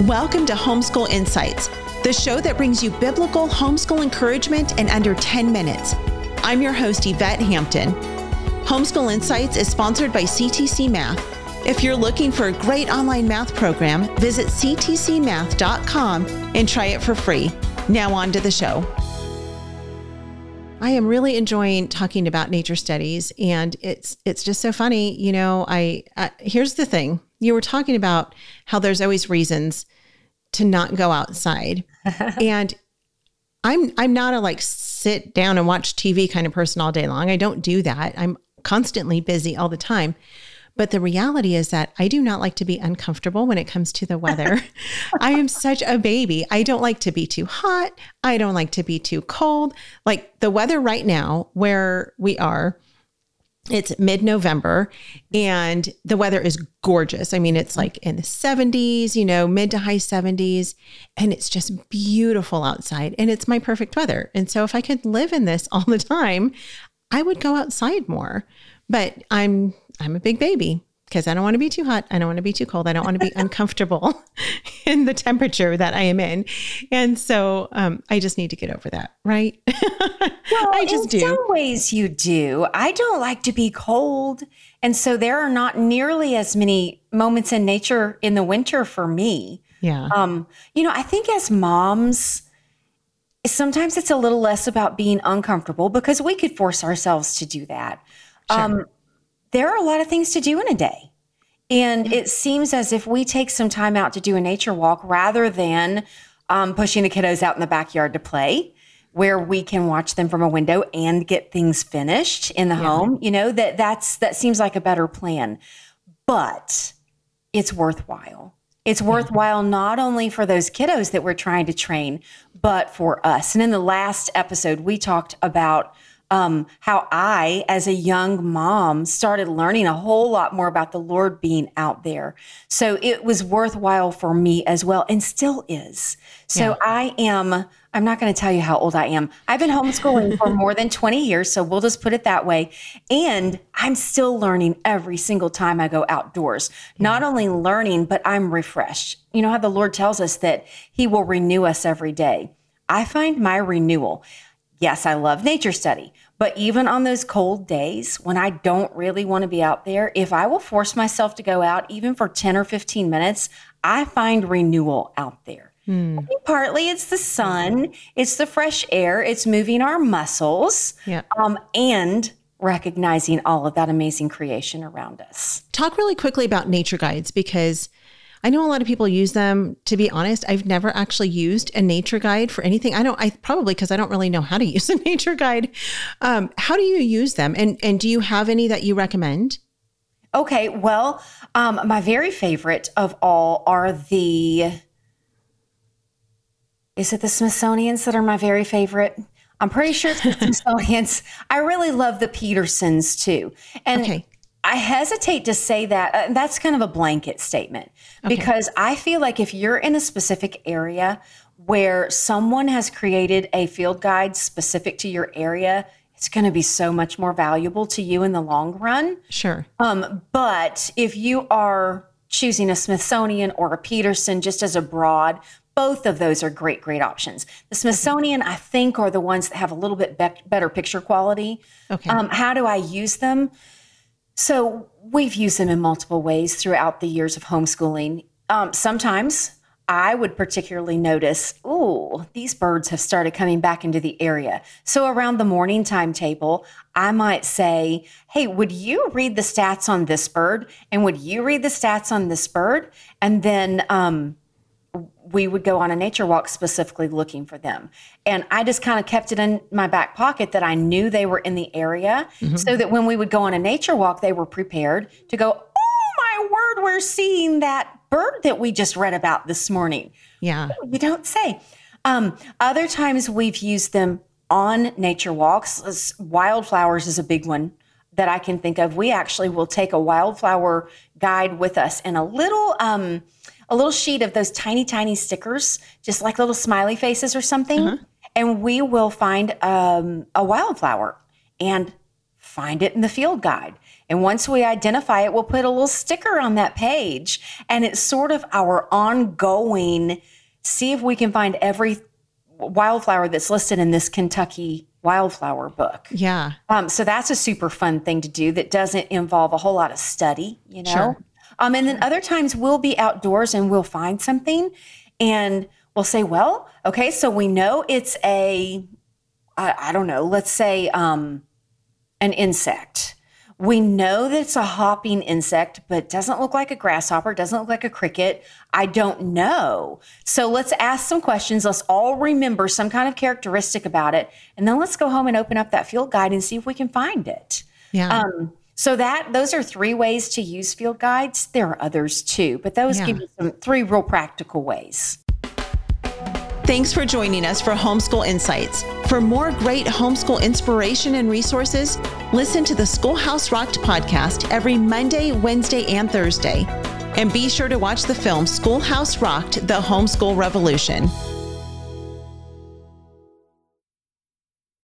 Welcome to Homeschool Insights, the show that brings you biblical homeschool encouragement in under 10 minutes. I'm your host, Yvette Hampton. Homeschool Insights is sponsored by CTC Math. If you're looking for a great online math program, visit ctcmath.com and try it for free. Now on to the show. I am really enjoying talking about nature studies, and it's just so funny. You know, here's the thing. You were talking about how there's always reasons to not go outside. And I'm not a sit down and watch TV kind of person all day long. I don't do that. I'm constantly busy all the time. But the reality is that I do not like to be uncomfortable when it comes to the weather. I am such a baby. I don't like to be too hot. I don't like to be too cold. Like the weather right now where we are, it's mid-November and the weather is gorgeous. I mean, it's like in the 70s, mid to high 70s, and it's just beautiful outside and it's my perfect weather. And so if I could live in this all the time, I would go outside more. But I'm a big baby because I don't want to be too hot. I don't want to be too cold. I don't want to be uncomfortable in the temperature that I am in. And so I just need to get over that, right? Well, I just do. In some ways you do. I don't like to be cold. And so there are not nearly as many moments in nature in the winter for me. Yeah. I think as moms, sometimes it's a little less about being uncomfortable because we could force ourselves to do that. Sure. There are a lot of things to do in a day. And it seems as if we take some time out to do a nature walk rather than pushing the kiddos out in the backyard to play, where we can watch them from a window and get things finished in the home. That seems like a better plan. But it's worthwhile. It's worthwhile not only for those kiddos that we're trying to train, but for us. And in the last episode, we talked about how I, as a young mom, started learning a whole lot more about the Lord being out there. So it was worthwhile for me as well, and still is. So yeah. I'm not going to tell you how old I am. I've been homeschooling for more than 20 years, so we'll just put it that way. And I'm still learning every single time I go outdoors. Yeah. Not only learning, but I'm refreshed. You know how the Lord tells us that He will renew us every day. I find my renewal. Yes, I love nature study, but even on those cold days when I don't really want to be out there, if I will force myself to go out even for 10 or 15 minutes, I find renewal out there. I think partly it's the sun, it's the fresh air, it's moving our muscles, and recognizing all of that amazing creation around us. Talk really quickly about nature guides, because I know a lot of people use them. To be honest, I've never actually used a nature guide for anything. Probably because I don't really know how to use a nature guide. How do you use them? And do you have any that you recommend? Okay. Well, my very favorite of all are is it the Smithsonian's that are my very favorite? I'm pretty sure it's the Smithsonian's. I really love the Petersons too. And okay. I hesitate to say that. That's kind of a blanket statement because I feel like if you're in a specific area where someone has created a field guide specific to your area, it's going to be so much more valuable to you in the long run. Sure. But if you are choosing a Smithsonian or a Peterson just as a broad, both of those are great, great options. The Smithsonian, I think, are the ones that have a little bit better picture quality. Okay. How do I use them? So we've used them in multiple ways throughout the years of homeschooling. Sometimes I would particularly notice, these birds have started coming back into the area. So around the morning timetable, I might say, hey, would you read the stats on this bird? And would you read the stats on this bird? And then we would go on a nature walk specifically looking for them. And I just kind of kept it in my back pocket that I knew they were in the area so that when we would go on a nature walk, they were prepared to go, oh my word, we're seeing that bird that we just read about this morning. Yeah. You don't say. Other times we've used them on nature walks. Wildflowers is a big one that I can think of. We actually will take a wildflower guide with us and a little sheet of those tiny, tiny stickers, just like little smiley faces or something. And we will find a wildflower and find it in the field guide. And once we identify it, we'll put a little sticker on that page. And it's sort of our ongoing, see if we can find every wildflower that's listed in this Kentucky wildflower book. Yeah. So that's a super fun thing to do that doesn't involve a whole lot of study, you know? Sure. And then other times we'll be outdoors and we'll find something and we'll say, well, okay, so we know it's I don't know, let's say an insect. We know that it's a hopping insect, but doesn't look like a grasshopper, doesn't look like a cricket. I don't know. So let's ask some questions. Let's all remember some kind of characteristic about it. And then let's go home and open up that field guide and see if we can find it. Yeah. So those are 3 ways to use field guides. There are others too, but those give you 3 real practical ways. Thanks for joining us for Homeschool Insights. For more great homeschool inspiration and resources, listen to the Schoolhouse Rocked podcast every Monday, Wednesday, and Thursday. And be sure to watch the film Schoolhouse Rocked: The Homeschool Revolution.